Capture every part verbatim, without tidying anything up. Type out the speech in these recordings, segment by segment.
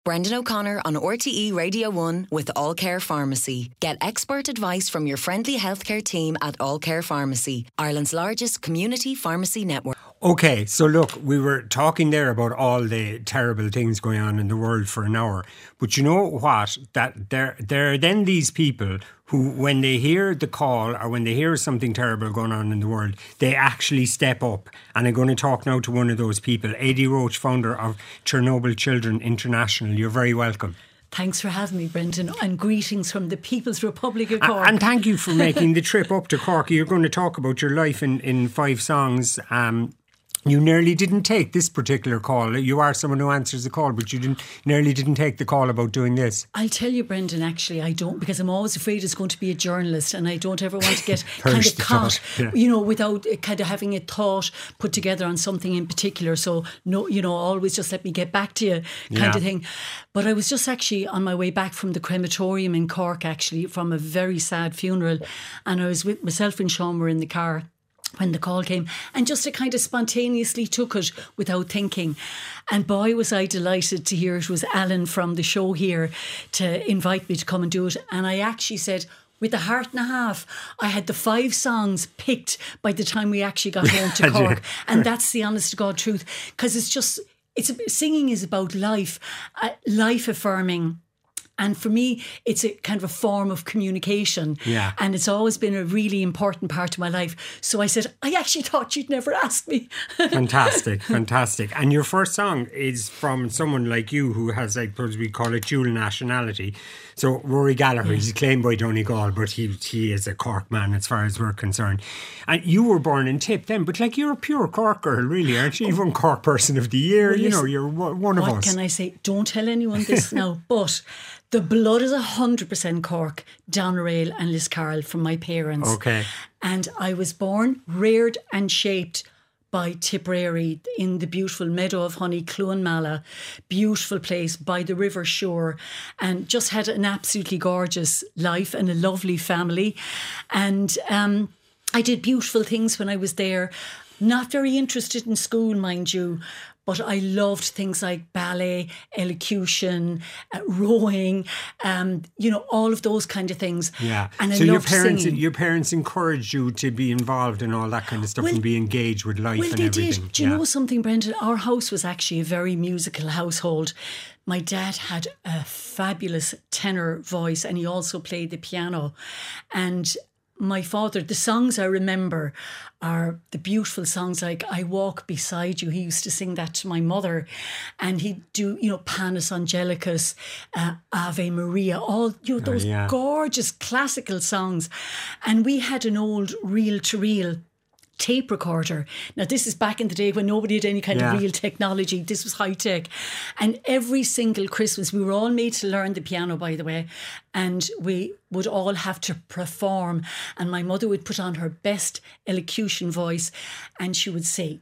Brendan O'Connor on R T E Radio one with All Care Pharmacy. Get expert advice from your friendly healthcare team at All Care Pharmacy, Ireland's largest community pharmacy network. Okay, so look, we were talking there about all the terrible things going on in the world for an hour. But you know what? That there, there are then these people who, when they hear the call or when they hear something terrible going on in the world, they actually step up. And I'm going to talk now to one of those people, Eddie Roach, founder of Chernobyl Children International. You're very welcome. Thanks for having me, Brendan, and greetings from the People's Republic of Cork. And thank you for making the trip up to Cork. You're going to talk about your life in, in five songs. Um, you nearly didn't take this particular call. You are someone who answers the call, but you didn't nearly didn't take the call about doing this. I'll tell you, Brendan, actually, I don't, because I'm always afraid it's going to be a journalist and I don't ever want to get kind of caught, yeah. you know, without kind of having a thought put together on something in particular. So, no, you know, always just let me get back to you kind yeah. of thing. But I was just actually on my way back from the crematorium in Cork, actually, from a very sad funeral. And I was with myself and Sean were in the car when the call came, and just I kind of spontaneously took it without thinking. And boy, was I delighted to hear it was Alan from the show here to invite me to come and do it. And I actually said, with a heart and a half, I had the five songs picked by the time we actually got home to Cork. And that's the honest to God truth, because it's just, it's singing is about life, uh, life affirming. And for me, it's a kind of a form of communication. Yeah. And it's always been a really important part of my life. So I said, I actually thought you'd never ask me. Fantastic, fantastic. And your first song is from someone like you who has, I suppose we call it dual nationality. So Rory Gallagher, yeah. he's claimed by Donegal, but he he is a Cork man as far as we're concerned. And you were born in Tip then, but like you're a pure Cork girl, really, aren't you? Even Cork Person of the Year, well, you know, you're one of us. What can I say? Don't tell anyone this now, but the blood is one hundred percent Cork, Doneraile and Liscarroll from my parents. Okay. And I was born, reared and shaped by Tipperary in the beautiful meadow of honey, Cluanmala, beautiful place by the river shore, and just had an absolutely gorgeous life and a lovely family. And um, I did beautiful things when I was there. Not very interested in school, mind you, but I loved things like ballet, elocution, uh, rowing, um, you know, all of those kind of things. Yeah. And I so your loved parents, singing. your parents encouraged you to be involved in all that kind of stuff well, and be engaged with life well, and they everything. Did. Do you yeah. know something, Brendan? Our house was actually a very musical household. My dad had a fabulous tenor voice, and he also played the piano. And my father, the songs I remember are the beautiful songs like I Walk Beside You. He used to sing that to my mother, and he'd do, you know, Panis Angelicus, uh, Ave Maria, all, you know, those oh, yeah. gorgeous classical songs. And we had an old reel-to-reel tape recorder. Now, this is back in the day when nobody had any kind yeah. of real technology. This was high tech. And every single Christmas, we were all made to learn the piano, by the way, and we would all have to perform. And my mother would put on her best elocution voice and she would say,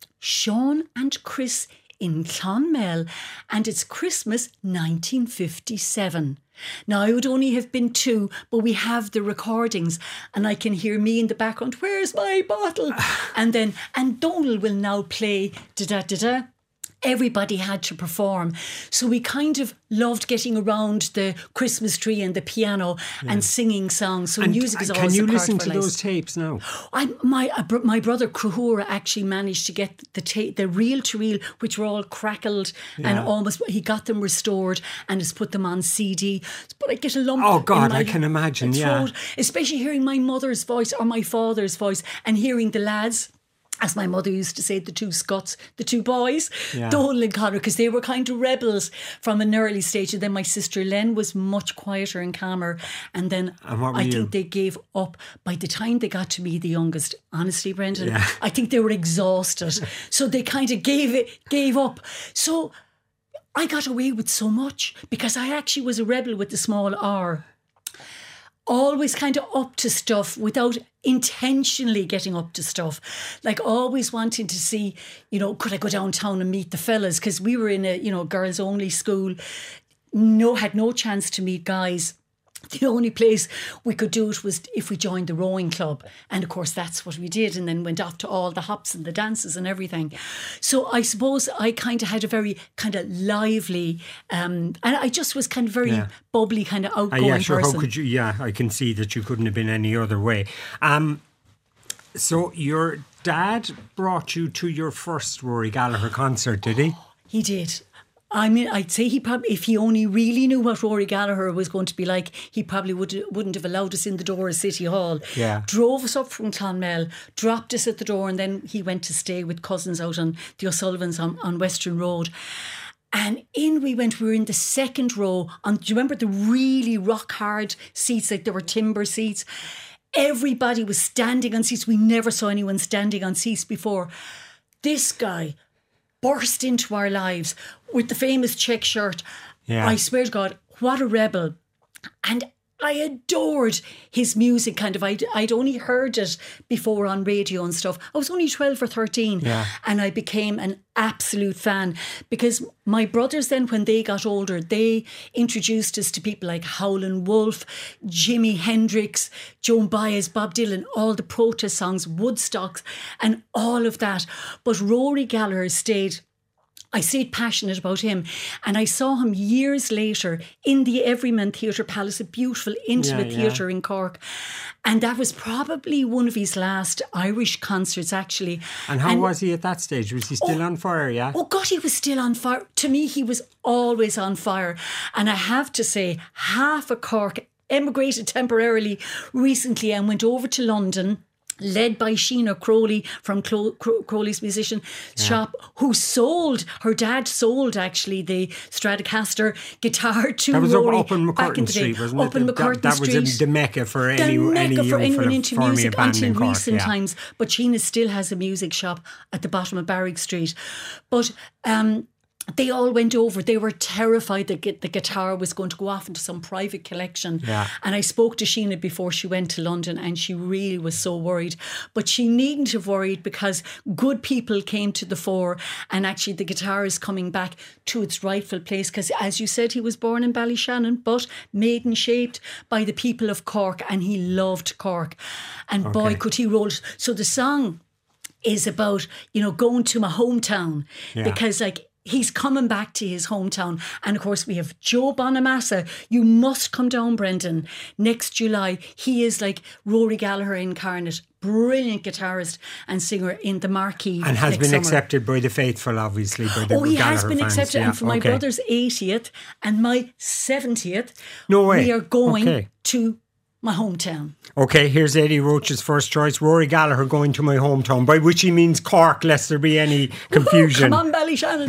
Sean and Chris in Clonmel, and it's Christmas nineteen fifty-seven. Now, I would only have been two, but we have the recordings and I can hear me in the background, where's my bottle? And then, and Donal will now play da-da-da-da. Everybody had to perform. So we kind of loved getting around the Christmas tree and the piano yeah. and singing songs. So and music is can always you a part listen of our to lives. Those tapes now? I, my uh, my brother Cruhura actually managed to get the tape, the reel to reel, which were all crackled yeah. and almost, he got them restored and has put them on C D. But I get a lump. Oh God, in my I can imagine. throat, yeah, especially hearing my mother's voice or my father's voice and hearing the lads. As my mother used to say, the two Scots, the two boys, yeah. Donal and Conor, because they were kind of rebels from an early stage. And then my sister Len was much quieter and calmer. And then and what were I you? think they gave up. By the time they got to me, the youngest, honestly, Brendan, yeah. I think they were exhausted. So they kind of gave it, gave up. So I got away with so much because I actually was a rebel with the small R. Always kind of up to stuff without intentionally getting up to stuff. Like always wanting to see, you know, could I go downtown and meet the fellas? Because we were in a, you know, girls only school. No, had no chance to meet guys. the only place we could do it was if we joined the rowing club. And of course, that's what we did, and then went off to all the hops and the dances and everything. So I suppose I kind of had a very kind of lively, um, and I just was kind of very Yeah. bubbly, kind of outgoing Uh, yeah, sure. person. How could you? Yeah, I can see that you couldn't have been any other way. Um, so your dad brought you to your first Rory Gallagher concert, did he? He did. I mean, I'd say he probably, if he only really knew what Rory Gallagher was going to be like, he probably would, wouldn't have allowed us in the door of City Hall. Yeah. Drove us up from Clonmel, dropped us at the door, and then he went to stay with cousins out on the O'Sullivans on, on Western Road. And in we went, we were in the second row. On, do you remember the really rock hard seats, like there were timber seats? Everybody was standing on seats. We never saw anyone standing on seats before. This guy burst into our lives with the famous check shirt. Yeah. I swear to God, what a rebel. And I adored his music, kind of. I'd, I'd only heard it before on radio and stuff. I was only twelve or thirteen. Yeah. And I became an absolute fan because my brothers then, when they got older, they introduced us to people like Howlin' Wolf, Jimi Hendrix, Joan Baez, Bob Dylan, all the protest songs, Woodstocks and all of that. But Rory Gallagher stayed... I stayed passionate about him, and I saw him years later in the Everyman Theatre Palace, a beautiful intimate Yeah, yeah. theatre in Cork, and that was probably one of his last Irish concerts, actually. And how was he at that stage? Was he still Oh, on fire, yeah? Oh God, he was still on fire. To me, he was always on fire. And I have to say, half of Cork emigrated temporarily recently and went over to London, led by Sheena Crowley from Clo- Cro- Crowley's Musician Shop, who sold, her dad sold actually the Stratocaster guitar to That was up, Rory up in back in McCurtain the day. Street, wasn't Up it? in That- McCurtain that, Street. That was the mecca for The any, any mecca for young anyone fella into forming a music band until in Cork. recent Yeah. times. But Sheena still has a music shop at the bottom of Barrack Street. But um, they all went over. They were terrified that gu- the guitar was going to go off into some private collection. Yeah. And I spoke to Sheena before she went to London, and she really was so worried. But she needn't have worried because good people came to the fore, and actually the guitar is coming back to its rightful place because, as you said, he was born in Ballyshannon, but made and shaped by the people of Cork, and he loved Cork. And boy, Okay. could he roll it. So the song is about, you know, going to my hometown Yeah. because, like, he's coming back to his hometown. And of course we have Joe Bonamassa. You must come down, Brendan, next July. He is like Rory Gallagher incarnate. Brilliant guitarist and singer in the Marquee. And has next been summer. accepted by the faithful, obviously, by the Oh, he Gallagher has been fans. accepted. Yeah, And for my okay. brother's eightieth and my seventieth, No way. we are going Okay. to my hometown. Okay, here's Eddie Roach's first choice. Rory Gallagher going to my hometown, by which he means Cork, lest there be any confusion. Come on, Ballyshannon.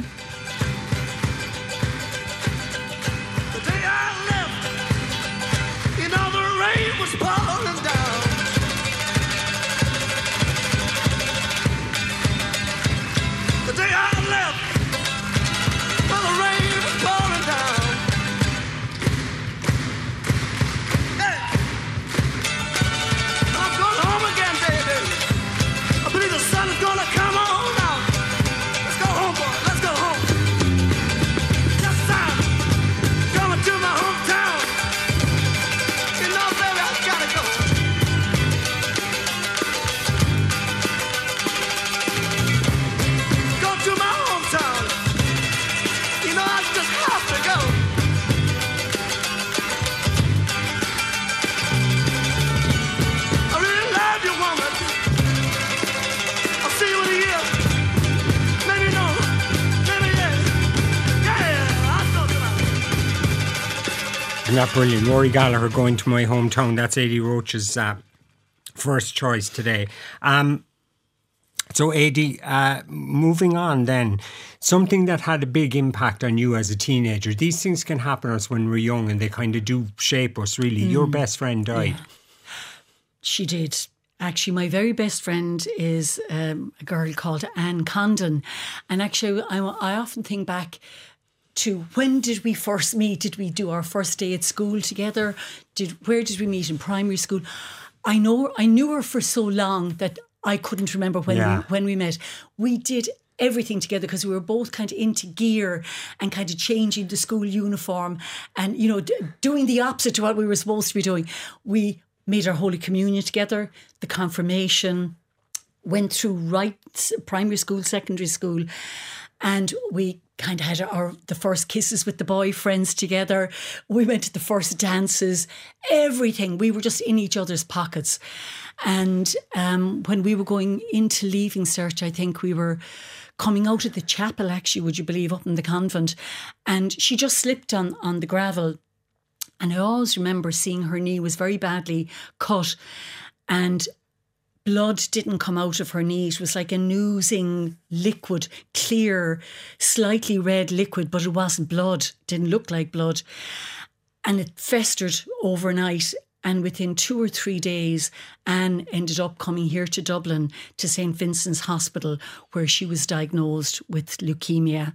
The day I left, you know the rain was pouring down. The day I left, well, the rain was pouring down. Hey, I'm going home again, baby. I believe the sun is gonna come on out. Let's go home, boy. Let's go home. Just time. Coming to my hometown. You know, baby, I gotta go. Go to my hometown. You know, I just have to go. I really love you, woman. I'll see you in a year. Maybe no. Maybe yes. Yeah, I'll go to my Isn't that brilliant? Rory Gallagher going to my hometown. That's Eddie Roach's uh, first choice today. Um, so, Eddie, uh, moving on then, something that had a big impact on you as a teenager. These things can happen to us when we're young and they kind of do shape us, really. Your best friend died. She did. Actually, my very best friend is um, a girl called Anne Condon. And actually, I, I often think back to when did we first meet? Did we do our first day at school together? Did Where did we meet? In primary school? I know I knew her for so long that I couldn't remember when Yeah. we when we met. We did everything together because we were both kind of into gear and kind of changing the school uniform and, you know, d- doing the opposite to what we were supposed to be doing. We made our Holy Communion together, the confirmation, went through right primary school, secondary school, and we kind of had our the first kisses with the boyfriends together. We went to the first dances, everything. We were just in each other's pockets. And um, when we were going into Leaving Cert, I think we were coming out of the chapel, actually, would you believe, up in the convent. And she just slipped on, on the gravel. And I always remember seeing her knee was very badly cut and blood didn't come out of her knee. It was like an oozing liquid, clear, slightly red liquid, but it wasn't blood. It didn't look like blood. And it festered overnight. And within two or three days, Anne ended up coming here to Dublin to Saint Vincent's Hospital, where she was diagnosed with leukemia.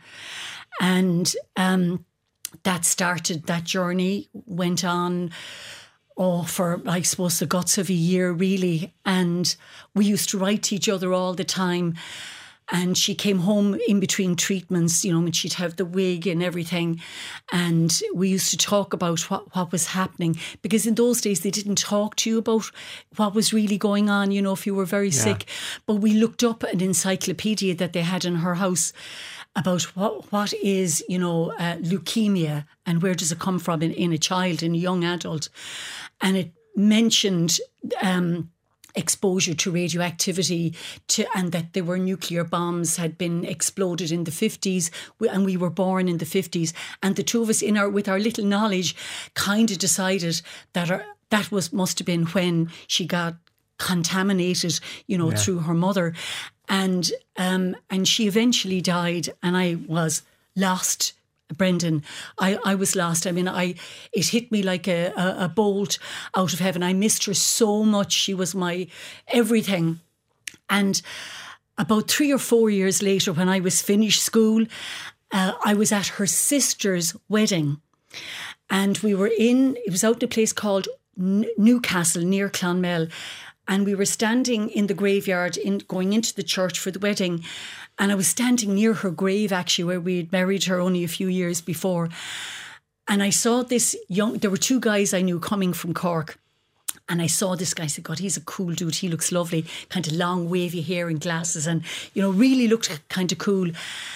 And um, that started, that journey went on, oh, for, I suppose, the guts of a year, really. And we used to write to each other all the time. And she came home in between treatments, you know, when she'd have the wig and everything. And we used to talk about what, what was happening. Because in those days, they didn't talk to you about what was really going on, you know, if you were very yeah. sick. But we looked up an encyclopedia that they had in her house about what what is, you know, uh, leukemia and where does it come from in, in a child, in a young adult. And it mentioned Um, exposure to radioactivity, to and that there were nuclear bombs had been exploded in the fifties, and we were born in the fifties, and the two of us, in our with our little knowledge, kind of decided that our, that was must have been when she got contaminated, you know, yeah. through her mother, and um, and she eventually died, and I was lost. Brendan, I, I was lost. I mean, I it hit me like a, a, a bolt out of heaven. I missed her so much. She was my everything. And about three or four years later, when I was finished school, uh, I was at her sister's wedding. And we were in, it was out in a place called N- Newcastle, near Clonmel. And we were standing in the graveyard, in going into the church for the wedding. And I was standing near her grave, actually, where we had buried her only a few years before. And I saw this young, there were two guys I knew coming from Cork. And I saw this guy, I said, God, he's a cool dude. He looks lovely, kind of long, wavy hair and glasses, and, you know, really looked kind of cool.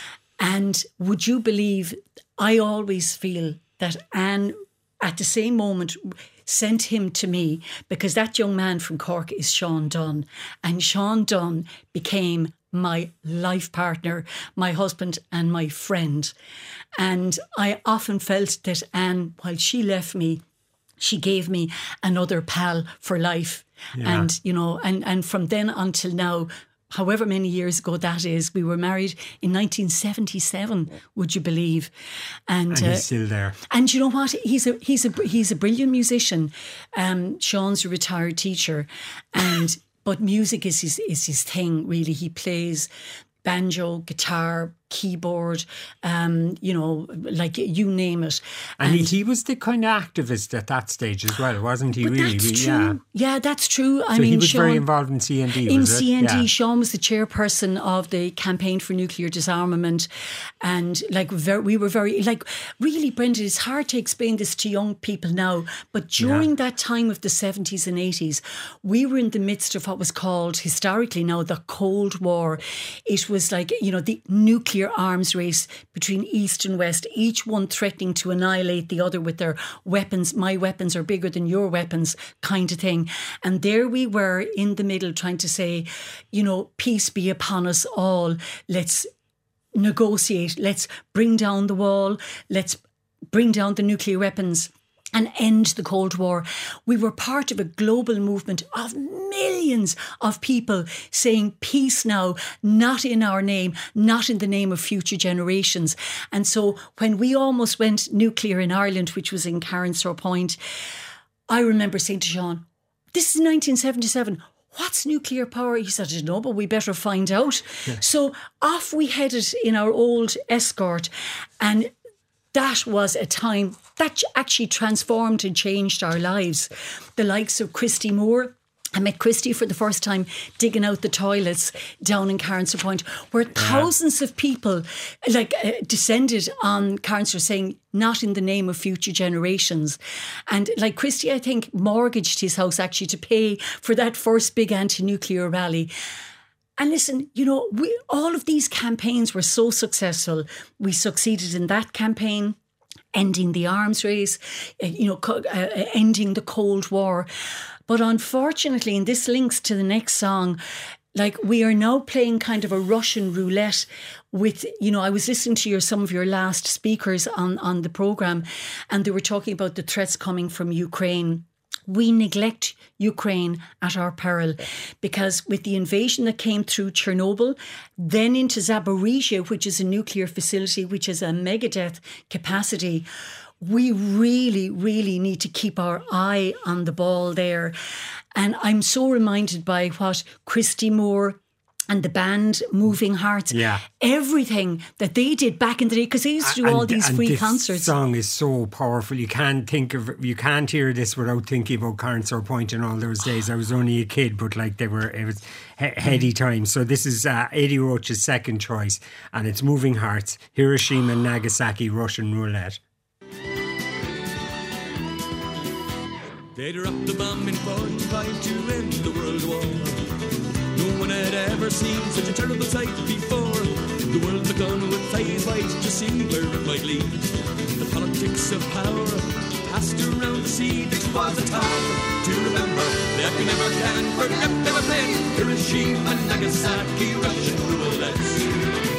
And would you believe, I always feel that Anne, at the same moment, sent him to me, because that young man from Cork is Sean Dunn. And Sean Dunn became my life partner, my husband and my friend. And I often felt that Anne, while she left me, she gave me another pal for life. Yeah. And, you know, and, and from then until now, however many years ago that is, we were married in nineteen seventy-seven, would you believe? And, and he's uh, still there. And you know what? He's a he's a he's a brilliant musician. Um, Sean's a retired teacher, and but music is his is his thing. Really, he plays banjo, guitar, keyboard, um, you know, like you name it. And, and he was the kind of activist at that stage as well, wasn't he? But really? That's yeah. true. Yeah, that's true. So I mean, he was Sean, very involved in C N D. In was C N D, it? Yeah. Sean was the chairperson of the campaign for nuclear disarmament, and like very, we were very like really, Brendan. It's hard to explain this to young people now, but during yeah. that time of the seventies and eighties, we were in the midst of what was called historically now the Cold War. It was like, you know, the nuclear arms race between East and West, each one threatening to annihilate the other with their weapons. My weapons are bigger than your weapons, kind of thing. And there we were in the middle trying to say, you know, peace be upon us all. Let's negotiate. Let's bring down the wall. Let's bring down the nuclear weapons and end the Cold War. We were part of a global movement of millions of people saying peace now, not in our name, not in the name of future generations. And so when we almost went nuclear in Ireland, which was in Carnsore Point, I remember saying to Sean, this is nineteen seventy-seven. What's nuclear power? He said, I don't know, but we better find out. Yeah. So off we headed in our old Escort, and that was a time that actually transformed and changed our lives. The likes of Christy Moore, I met Christy for the first time digging out the toilets down in Carnsore Point, where thousands of people like uh, descended on Carnsore saying, not in the name of future generations. And like Christy, I think, mortgaged his house actually to pay for that first big anti-nuclear rally. And listen, you know, we, all of these campaigns were so successful. We succeeded in that campaign, ending the arms race, uh, you know, co- uh, ending the Cold War. But unfortunately, and this links to the next song, like we are now playing kind of a Russian roulette with, you know, I was listening to your some of your last speakers on, on the programme, and they were talking about the threats coming from Ukraine. We neglect Ukraine at our peril, because with the invasion that came through Chernobyl, then into Zaporizhia, which is a nuclear facility, which has a megadeath capacity, we really, really need to keep our eye on the ball there. And I'm so reminded by what Christy Moore and the band Moving Hearts, yeah. everything that they did back in the day, because they used to do and, all these and free this concerts. This song is so powerful. You can't think of, you can't hear this without thinking about Carnsore Point in all those days. I was only a kid, but like they were, it was he- heady times. So this is uh, Eddie Roach's second choice, and it's Moving Hearts, Hiroshima and Nagasaki, Russian Roulette. They dropped the bomb in forty-five to end the world war. No one had ever seen such a terrible sight before. The world looked on with eyes wide to see where it might lead. The politics of power passed around the sea. It was a time to remember that we never can forget. Never played Hiroshima, Nagasaki, Russian roulette.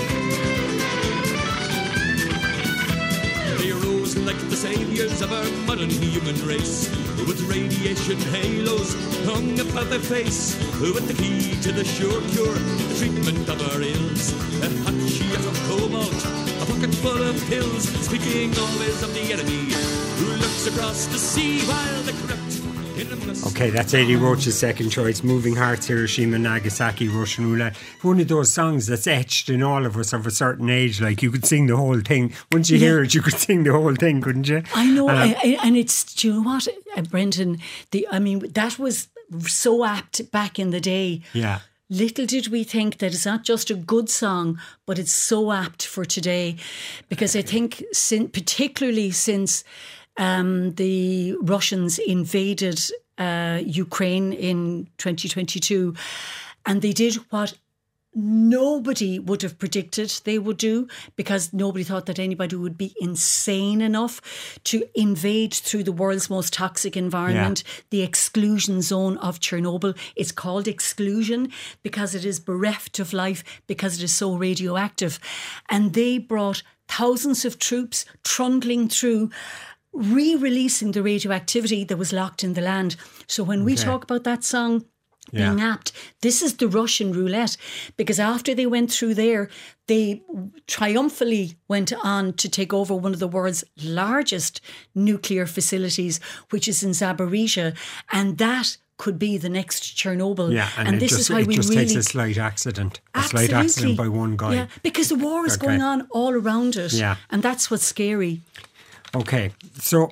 They arose like the saviors of our modern human race, with radiation halos hung upon their face, with the key to the sure cure, the treatment of our ills. A hot sheet of cobalt, a pocket full of pills, speaking always of the enemy who looks across the sea while the corrupt. Okay, that's Eddie Roach's second choice, Moving Hearts, Hiroshima, Nagasaki, Russian Roulette. One of those songs that's etched in all of us of a certain age. Like, you could sing the whole thing. Once you yeah. hear it, you could sing the whole thing, couldn't you? I know, um, I, I, and it's, do you know what, uh, Brendan, the, I mean, that was so apt back in the day. Yeah. Little did we think that it's not just a good song, but it's so apt for today. Because I think, sin, particularly since um, the Russians invaded uh, Ukraine in twenty twenty-two, and they did what nobody would have predicted they would do, because nobody thought that anybody would be insane enough to invade through the world's most toxic environment, yeah. the exclusion zone of Chernobyl. It's called exclusion because it is bereft of life, because it is so radioactive. And they brought thousands of troops trundling through, re-releasing the radioactivity that was locked in the land. So when we okay. talk about that song being yeah. apt, this is the Russian roulette, because after they went through there, they triumphantly went on to take over one of the world's largest nuclear facilities, which is in Zaporizhia, and that could be the next Chernobyl. Yeah, and, and it this just, is why it we just really takes a slight accident, a Absolutely. slight accident by one guy. Yeah, because the war is okay. going on all around it, yeah. and that's what's scary. Okay, so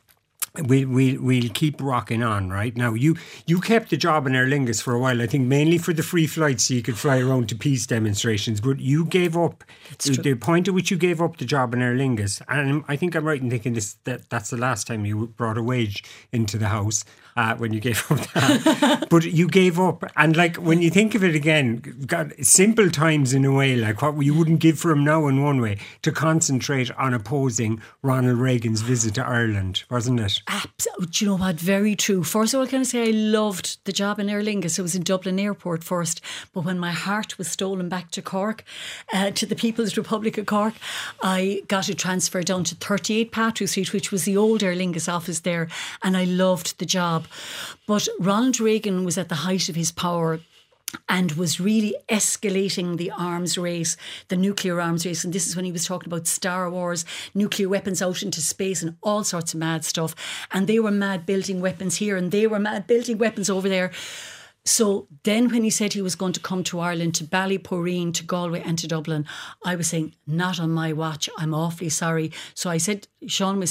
we we we'll keep rocking on. Right now, you you kept the job in Aer Lingus for a while. I think mainly for the free flights, so you could fly around to peace demonstrations. But you gave up the, the point at which you gave up the job in Aer Lingus, and I think I'm right in thinking this that that's the last time you brought a wage into the house. Uh, when you gave up that. But you gave up, and like when you think of it again, God, simple times in a way, like what you wouldn't give for him now in one way, to concentrate on opposing Ronald Reagan's visit to Ireland, wasn't it? Absolutely. Do you know what? Very true. First of all, can I say I loved the job in Aer Lingus. It was in Dublin Airport first, but when my heart was stolen back to Cork, uh, to the People's Republic of Cork, I got a transfer down to thirty-eight Patrick Street, which was the old Aer Lingus office there, and I loved the job. But Ronald Reagan was at the height of his power and was really escalating the arms race, the nuclear arms race. And this is when he was talking about Star Wars, nuclear weapons out into space and all sorts of mad stuff. And they were mad building weapons here and they were mad building weapons over there. So then when he said he was going to come to Ireland, to Ballyporeen, to Galway and to Dublin, I was saying, not on my watch, I'm awfully sorry. So I said, Sean, myself,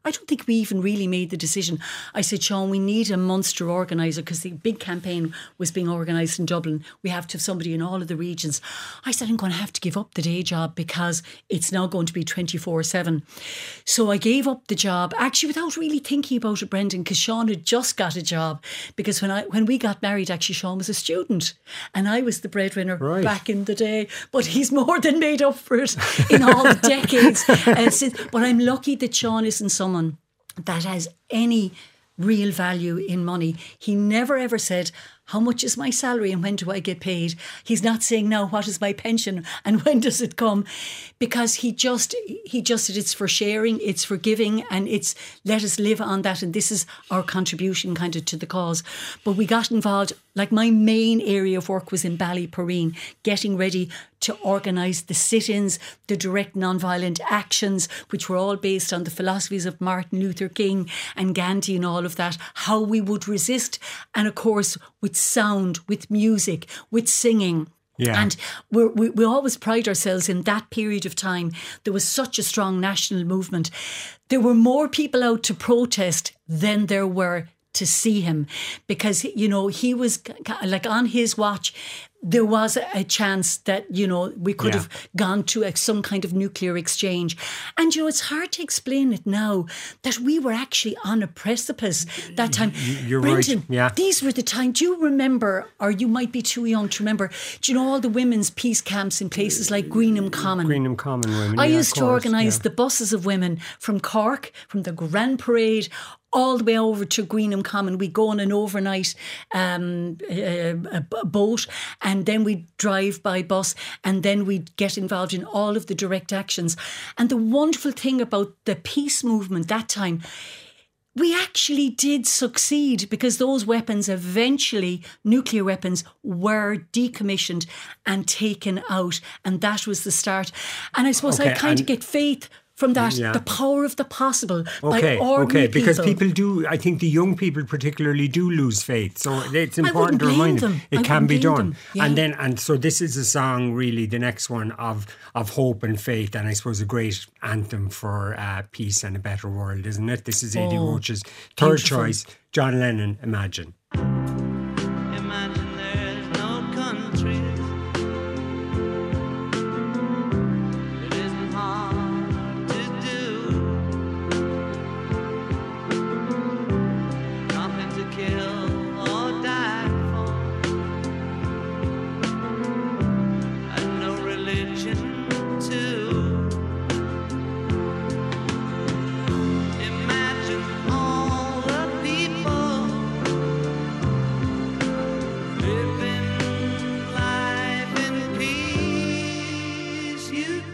I don't think we even really made the decision. I said, Sean, we need a Munster organiser because the big campaign was being organised in Dublin. We have to have somebody in all of the regions. I said, I'm going to have to give up the day job because it's now going to be twenty-four seven. So I gave up the job, actually without really thinking about it, Brendan, because Sean had just got a job. Because when I when we got married, actually Sean was a student and I was the breadwinner right. back in the day. But he's more than made up for it in all the decades. Uh, since, but I'm lucky that Sean isn't someone that has any real value in money. He never ever said, how much is my salary and when do I get paid? He's not saying now, what is my pension and when does it come? Because he just he just said it's for sharing, it's for giving, and it's let us live on that, and this is our contribution kind of to the cause. But we got involved, like my main area of work was in Ballyporeen, getting ready to organise the sit-ins, the direct non-violent actions, which were all based on the philosophies of Martin Luther King and Gandhi and all of that, how we would resist, and of course with sound, with music, with singing. Yeah. And we're, we we always pride ourselves in that period of time. There was such a strong national movement. There were more people out to protest than there were to see him, because, you know, he was like on his watch. There was a chance that, you know, we could yeah. have gone to a, some kind of nuclear exchange. And, you know, it's hard to explain it now that we were actually on a precipice that time. You're Brendan, right. Yeah. These were the times. Do you remember, or you might be too young to remember, do you know all the women's peace camps in places like Greenham Common? Greenham Common women. I yeah, used to course, organise yeah. the buses of women from Cork, from the Grand Parade, all the way over to Greenham Common. We go on an overnight um, uh, a boat, and then we drive by bus, and then we get involved in all of the direct actions. And the wonderful thing about the peace movement that time, we actually did succeed, because those weapons eventually, nuclear weapons, were decommissioned and taken out. And that was the start. And I suppose Okay, I kind of get faith from that, yeah. the power of the possible. Okay, by ordinary okay, because people. people do, I think the young people particularly do lose faith. So it's I important to wouldn't remind blame them them. it I can be wouldn't blame done. them. Yeah. And then, and so this is a song, really, the next one of of hope and faith, and I suppose a great anthem for uh, peace and a better world, isn't it? This is Eddie Oh, Roach's third beautiful. choice, John Lennon, Imagine. Imagine there's no countries. It isn't hard to do. Nothing to kill or die for, and no religion too. Imagine all the people living life in peace. You,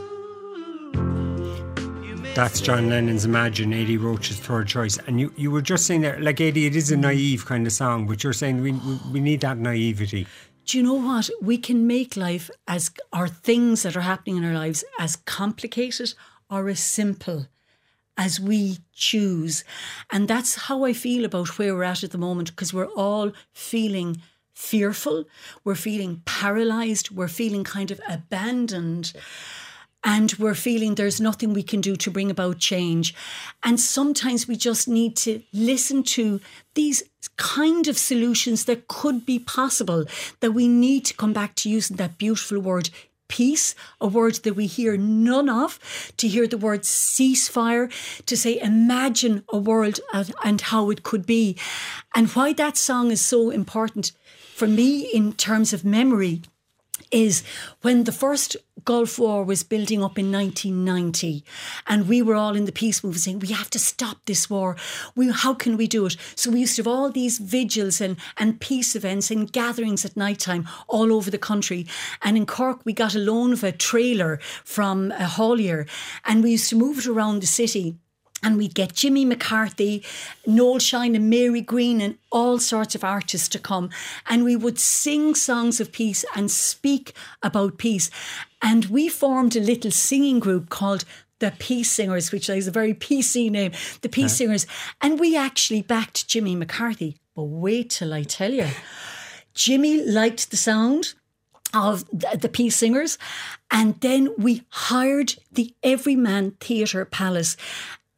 you may That's John Lennon's Imagine, Eddie Roach's third choice. And you, you were just saying there, like, Eddie, it is a naive kind of song, but you're saying we we, we need that naivety. Do you know what? We can make life as, or things that are happening in our lives, as complicated or as simple as we choose. And that's how I feel about where we're at at the moment, because we're all feeling fearful, we're feeling paralysed, we're feeling kind of abandoned, and we're feeling there's nothing we can do to bring about change. And sometimes we just need to listen to these kind of solutions that could be possible, that we need to come back to using that beautiful word peace, a word that we hear none of, to hear the word ceasefire, to say imagine a world and, and how it could be. And why that song is so important for me in terms of memory is when the first Gulf War was building up in nineteen ninety, and we were all in the peace movement saying, we have to stop this war. We, how can we do it? So we used to have all these vigils and, and peace events and gatherings at night time all over the country. And in Cork, we got a loan of a trailer from a haulier, and we used to move it around the city. And we'd get Jimmy McCarthy, Noel Shine and Mary Green and all sorts of artists to come. And we would sing songs of peace and speak about peace. And we formed a little singing group called the Peace Singers, which is a very P C name, the Peace yeah. Singers. And we actually backed Jimmy McCarthy. But wait till I tell you. Jimmy liked the sound of the Peace Singers. And then we hired the Everyman Theatre Palace.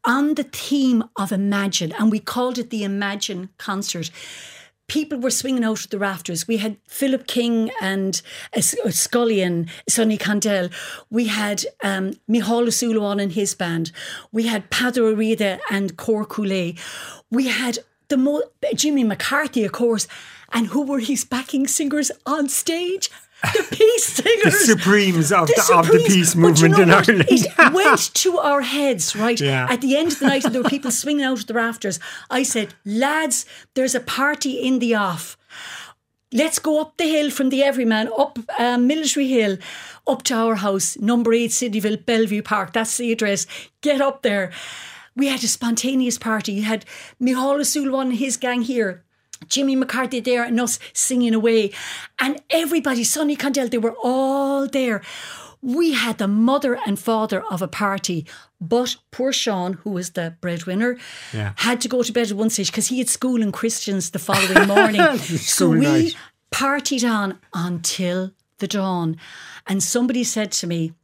on the theme of Imagine, and we called it the Imagine concert. People were swinging out of the rafters. We had Philip King and uh, Scully and Sonny Condell. We had um, Micheál O'Sullivan and his band. We had Padre Arida and Cor Cooley. We had the mo- Jimmy McCarthy, of course. And who were his backing singers on stage? The Peace Singers. The supremes of the, the, supremes. of the peace movement you know in what? Ireland. It went to our heads, right? Yeah. At the end of the night, and there were people swinging out of the rafters. I said, lads, there's a party in the off. Let's go up the hill from the Everyman, up uh, Military Hill, up to our house, number eight, Sydneyville, Bellevue Park. That's the address. Get up there. We had a spontaneous party. You had Micheál O'Sullivan and his gang here, Jimmy McCarthy there and us singing away. And everybody, Sonny Condell, they were all there. We had the mother and father of a party, but poor Sean, who was the breadwinner, yeah. had to go to bed at one stage because he had school in Christians the following morning. So we night. partied on until the dawn. And somebody said to me,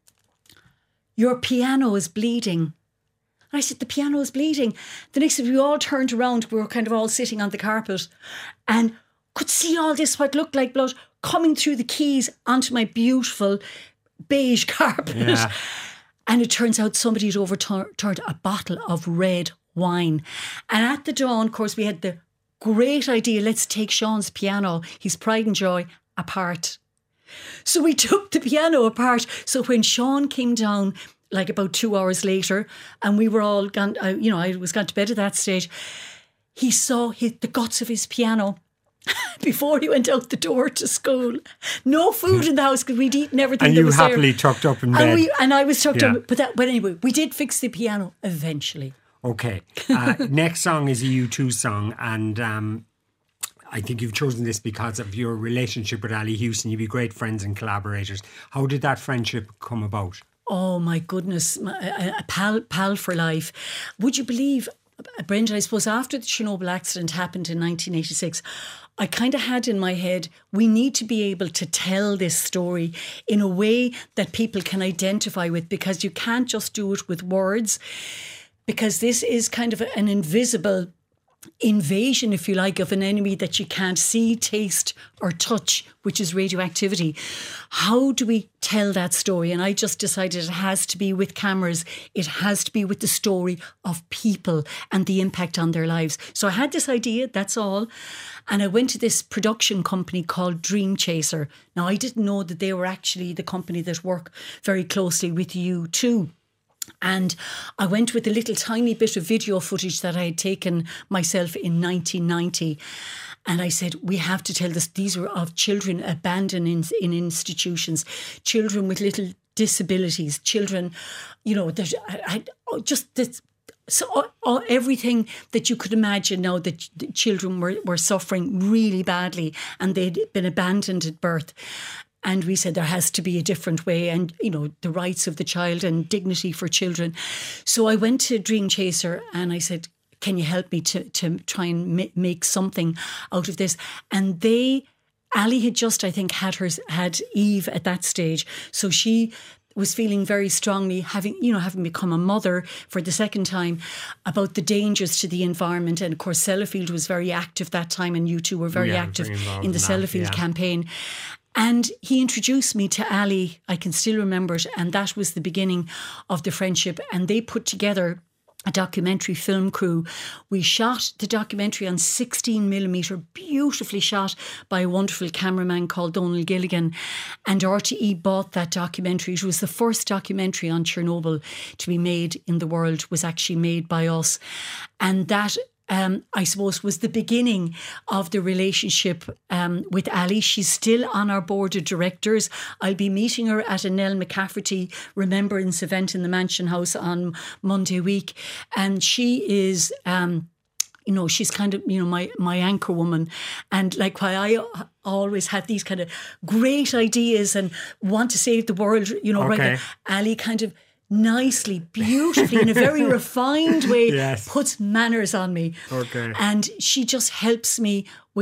your piano is bleeding. I said, the piano is bleeding. The next thing we all turned around, we were kind of all sitting on the carpet and could see all this, what looked like blood, coming through the keys onto my beautiful beige carpet. Yeah. And it turns out somebody had overturned a bottle of red wine. And at the dawn, of course, we had the great idea, let's take Sean's piano, his pride and joy, apart. So we took the piano apart. So when Sean came down, like about two hours later, and we were all gone, uh, you know, I was gone to bed at that stage, he saw his, the guts of his piano before he went out the door to school. No food in the house because we'd eaten everything And that you was happily there. tucked up in bed. And, we, and I was tucked Yeah. up. But, that, but anyway, we did fix the piano eventually. Okay. Uh, next song is a U two song, and um, I think you've chosen this because of your relationship with Ali Houston. You'd be great friends and collaborators. How did that friendship come about? Oh my goodness, my, a, a pal, pal for life. Would you believe, Brenda, I suppose after the Chernobyl accident happened in nineteen eighty-six, I kind of had in my head, we need to be able to tell this story in a way that people can identify with, because you can't just do it with words, because this is kind of an invisible invasion, if you like, of an enemy that you can't see, taste or touch, which is radioactivity. How do we tell that story? And I just decided it has to be with cameras. It has to be with the story of people and the impact on their lives. So I had this idea, that's all. And I went to this production company called Dream Chaser. Now, I didn't know that they were actually the company that work very closely with U two. And I went with a little tiny bit of video footage that I had taken myself in nineteen ninety. And I said, we have to tell this. These were of children abandoned in, in institutions, children with little disabilities, children, you know, that I, I, just this, so all, everything that you could imagine now that the children were, were suffering really badly and they'd been abandoned at birth. And we said there has to be a different way, and, you know, the rights of the child and dignity for children. So I went to Dream Chaser and I said, can you help me to, to try and ma- make something out of this? And they, Ali had just, I think, had her, had Eve at that stage. So she was feeling very strongly, having, you know, having become a mother for the second time, about the dangers to the environment. And of course, Sellafield was very active that time, and you two were very Yeah, active very involved in the in that, Sellafield yeah. campaign. And he introduced me to Ali. I can still remember it. And that was the beginning of the friendship. And they put together a documentary film crew. We shot the documentary on sixteen millimetre, beautifully shot by a wonderful cameraman called Donald Gilligan. And R T E bought that documentary. It was the first documentary on Chernobyl to be made in the world, was actually made by us. And that, Um, I suppose, was the beginning of the relationship um, with Ali. She's still on our board of directors. I'll be meeting her at a Nell McCafferty remembrance event in the Mansion House on Monday week. And she is... Um, You know, she's kind of, you know, my, my anchor woman. And like, why I always had these kind of great ideas and want to save the world, you know, Okay. right now, Ali kind of nicely, beautifully, in a very refined way, Yes. puts manners on me. Okay. And she just helps me with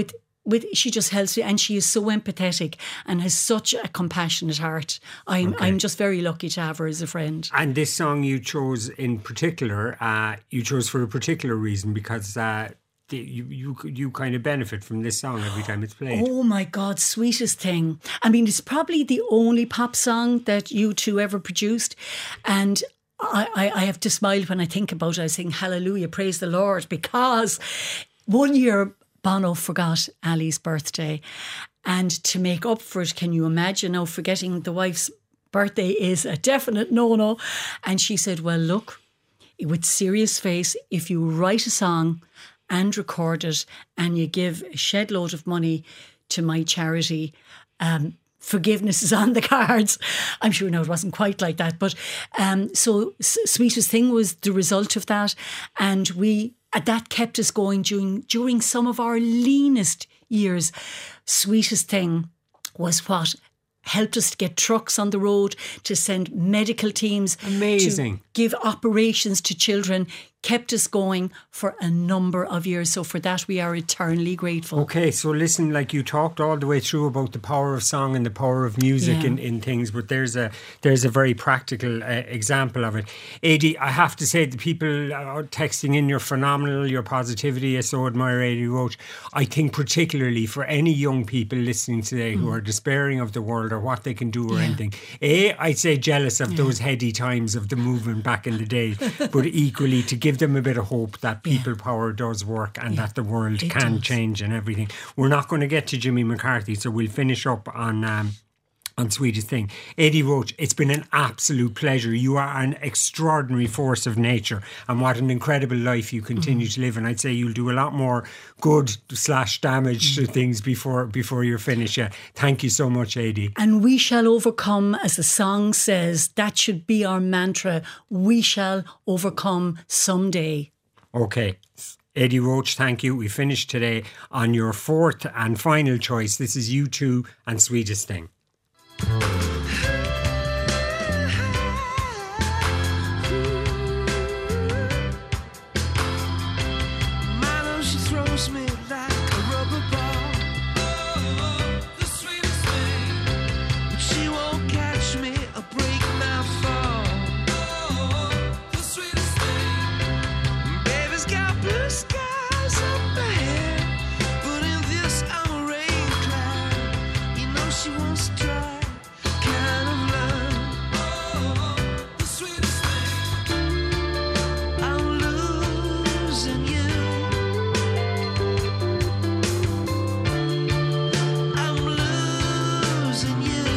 with she just helps me, and she is so empathetic and has such a compassionate heart. I'm Okay. I'm just very lucky to have her as a friend. And this song you chose in particular, uh, you chose for a particular reason because uh, the, you you you kind of benefit from this song every time it's played. Oh my God, Sweetest Thing. I mean, it's probably the only pop song that you two ever produced. And I, I, I have to smile when I think about it. I sing Hallelujah, praise the Lord, because one year Bono forgot Ali's birthday. And to make up for it, can you imagine now forgetting the wife's birthday is a definite no-no. And she said, well, look, with serious face, if you write a song and record it and you give a shed load of money to my charity, um, forgiveness is on the cards. I'm sure, no, it wasn't quite like that. But um, so S- Sweetest Thing was the result of that. And we uh, that kept us going during, during some of our leanest years. Sweetest Thing was what helped us to get trucks on the road, to send medical teams. Amazing. To give operations to children, kept us going for a number of years. So for that, we are eternally grateful. Okay, so listen, like you talked all the way through about the power of song and the power of music Yeah. in, in things, but there's a there's a very practical uh, example of it. Adi, I have to say, the people are texting in, you're phenomenal, your positivity, I so admire Adi Roach. I think particularly for any young people listening today who are despairing of the world or what they can do or Yeah. anything, A, I'd say jealous of those heady times of the movement back in the day, but equally to give them a bit of hope that people power does work and that the world it can does. change and everything. We're not going to get to Jimmy McCarthy, so we'll finish up on um, on Sweetest Thing. Adi Roach, it's been an absolute pleasure. You are an extraordinary force of nature, and what an incredible life you continue to live. And I'd say you'll do a lot more good slash damage to things before before you're finished. Yeah. Thank you so much, Adi. And we shall overcome, as the song says. That should be our mantra. We shall overcome someday. Okay. Adi Roach, thank you. We finished today on your fourth and final choice. This is U two and Sweetest Thing. Milo, she throws me like a rubber ball. The sweetest thing. But she won't catch me or break my fall. The sweetest thing. Baby's got blue skies up ahead, but in this I'm a rain cloud. You know she wants to try kind of love. The sweetest thing. I'm losing you. I'm losing you.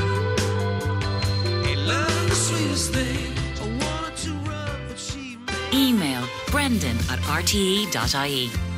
Hey, love, the sweetest thing. I wanted to run, but she made Email brendan at r t e dot i e.